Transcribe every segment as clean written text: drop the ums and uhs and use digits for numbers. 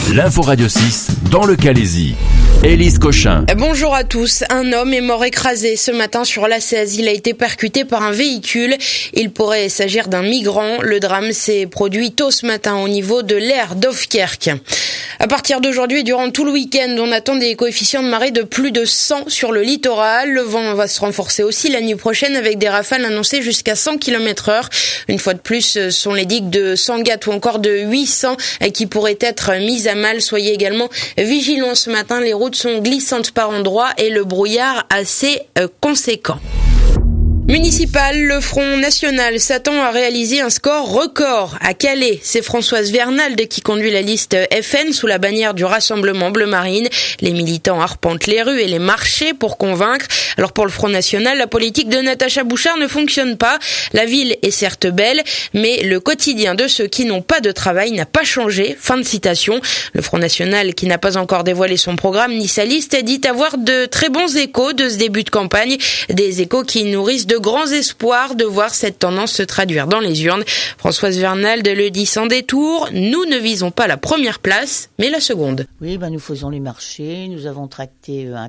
L'info Radio 6 dans le Calaisis. Élise Cochin. Bonjour à tous. Un homme est mort écrasé ce matin sur l'A16. Il a été percuté par un véhicule. Il pourrait s'agir d'un migrant. Le drame s'est produit tôt ce matin au niveau de l'aire d'Ofkerk. À partir d'aujourd'hui et durant tout le week-end, on attend des coefficients de marée de plus de 100 sur le littoral. Le vent va se renforcer aussi la nuit prochaine avec des rafales annoncées jusqu'à 100 km/h. Une fois de plus, ce sont les digues de Sangat ou encore de 800 qui pourraient être mises à mal. Soyez également vigilants ce matin. Les routes sont glissantes par endroits et le brouillard assez conséquent. Municipal, le Front National s'attend à réaliser un score record à Calais. C'est Françoise Vernalde qui conduit la liste FN sous la bannière du Rassemblement Bleu Marine. Les militants arpentent les rues et les marchés pour convaincre. Alors pour le Front National, la politique de Natacha Bouchard ne fonctionne pas. La ville est certes belle, mais le quotidien de ceux qui n'ont pas de travail n'a pas changé. Fin de citation. Le Front National, qui n'a pas encore dévoilé son programme ni sa liste, dit avoir de très bons échos de ce début de campagne. Des échos qui nourrissent de grands espoirs de voir cette tendance se traduire dans les urnes. Françoise Vernalde le dit sans détour, nous ne visons pas la première place, mais la seconde. Oui, nous faisons les marchés, nous avons tracté un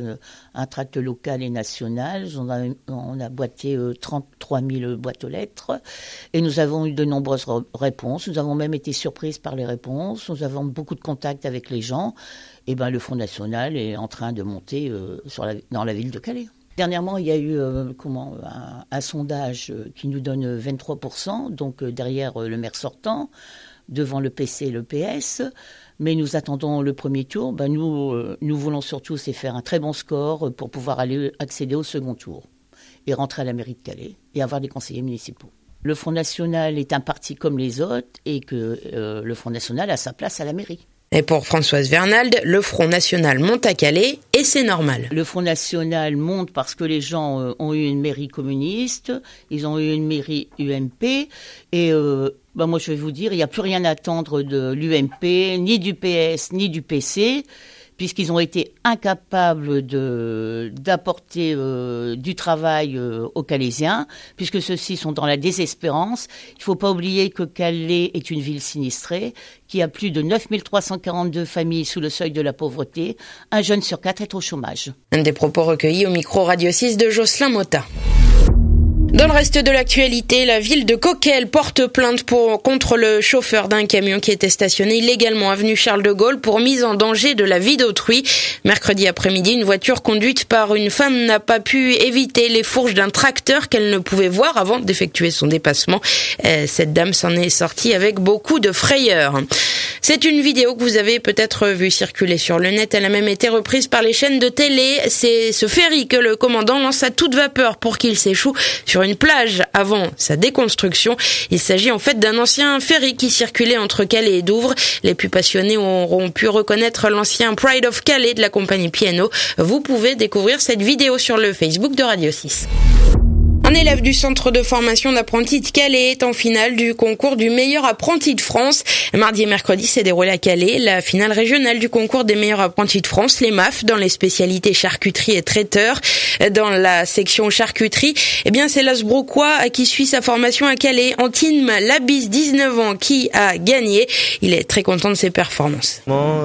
tract local et national, on a boîté 33 000 boîtes aux lettres et nous avons eu de nombreuses réponses, nous avons même été surprises par les réponses, nous avons beaucoup de contacts avec les gens et le Front National est en train de monter dans la ville de Calais. Dernièrement, il y a eu un sondage qui nous donne 23%, donc derrière le maire sortant, devant le PC et le PS. Mais nous attendons le premier tour. Nous voulons surtout faire un très bon score pour pouvoir accéder au second tour et rentrer à la mairie de Calais et avoir des conseillers municipaux. Le Front National est un parti comme les autres et que le Front National a sa place à la mairie. Et pour Françoise Vernalde, le Front National monte à Calais et c'est normal. Le Front National monte parce que les gens ont eu une mairie communiste, ils ont eu une mairie UMP et moi je vais vous dire, il n'y a plus rien à attendre de l'UMP, ni du PS, ni du PC, puisqu'ils ont été incapables d'apporter du travail aux Calaisiens, puisque ceux-ci sont dans la désespérance. Il ne faut pas oublier que Calais est une ville sinistrée, qui a plus de 9 342 familles sous le seuil de la pauvreté. Un jeune sur 4 est au chômage. Un des propos recueillis au micro Radio 6 de Jocelyn Motta. Dans le reste de l'actualité, la ville de Coquelles porte plainte contre le chauffeur d'un camion qui était stationné illégalement avenue Charles de Gaulle pour mise en danger de la vie d'autrui. Mercredi après-midi, une voiture conduite par une femme n'a pas pu éviter les fourches d'un tracteur qu'elle ne pouvait voir avant d'effectuer son dépassement. Cette dame s'en est sortie avec beaucoup de frayeur. C'est une vidéo que vous avez peut-être vue circuler sur le net. Elle a même été reprise par les chaînes de télé. C'est ce ferry que le commandant lance à toute vapeur pour qu'il s'échoue sur une plage avant sa déconstruction. Il s'agit en fait d'un ancien ferry qui circulait entre Calais et Douvres. Les plus passionnés auront pu reconnaître l'ancien Pride of Calais de la compagnie P&O. Vous pouvez découvrir cette vidéo sur le Facebook de Radio 6. Un élève du centre de formation d'apprentis de Calais est en finale du concours du meilleur apprenti de France. Mardi et mercredi s'est déroulée à Calais la finale régionale du concours des meilleurs apprentis de France, les MAF, dans les spécialités charcuterie et traiteur. Dans la section charcuterie, c'est l'Asbroquois qui suit sa formation à Calais. Antime Labis, 19 ans, qui a gagné. Il est très content de ses performances.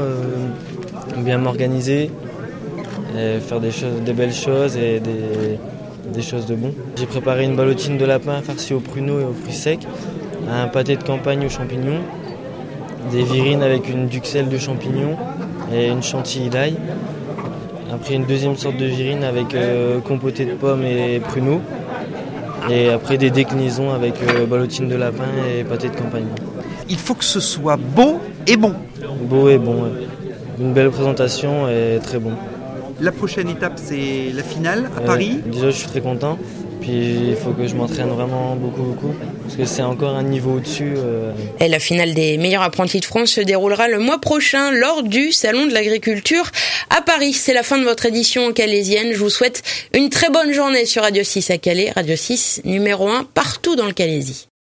Bien m'organiser, faire des belles choses et des choses de bon. J'ai préparé une ballotine de lapin farcie aux pruneaux et aux fruits secs, un pâté de campagne aux champignons, des virines avec une duxelle de champignons et une chantilly d'ail. Après une deuxième sorte de virine avec compoté de pommes et pruneaux. Et après des déclinaisons avec ballotine de lapin et pâté de campagne. Il faut que ce soit beau et bon. Beau et bon, ouais. Une belle présentation et très bon. La prochaine étape, c'est la finale à Paris. Déjà, je suis très content. Puis, il faut que je m'entraîne vraiment beaucoup. Parce que c'est encore un niveau au-dessus. Et la finale des meilleurs apprentis de France se déroulera le mois prochain lors du Salon de l'Agriculture à Paris. C'est la fin de votre édition calaisienne. Je vous souhaite une très bonne journée sur Radio 6 à Calais. Radio 6, numéro 1 partout dans le Calaisis.